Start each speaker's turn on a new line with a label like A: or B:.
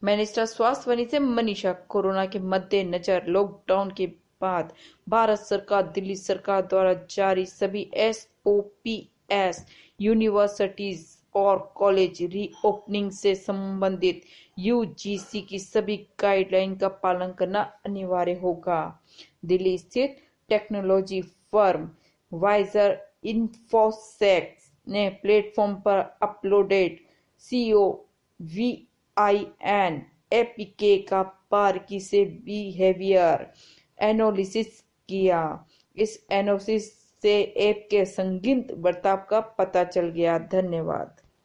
A: Minister स्वास्थ्य Vanita Manisha. Corona के मद्देनजर लॉकडाउन के बाद भारत सरकार, दिल्ली सरकार द्वारा जारी सभी SOPs, यूनिवर्सिटीज और कॉलेज रीओपनिंग से संबंधित UGC की सभी गाइडलाइन का पालन करना अनिवार्य होगा। दिल्ली स्थित टेक्नोलॉजी फर्म वाइजर इन्फोसेक्स ने प्लेटफॉर्म पर अपलोडेड COVIN APK का बारीकी से बिहेवियर एनालिसिस किया। इस एनालिसिस से ऐप के संदिग्ध बर्ताव का पता चल गया। धन्यवाद।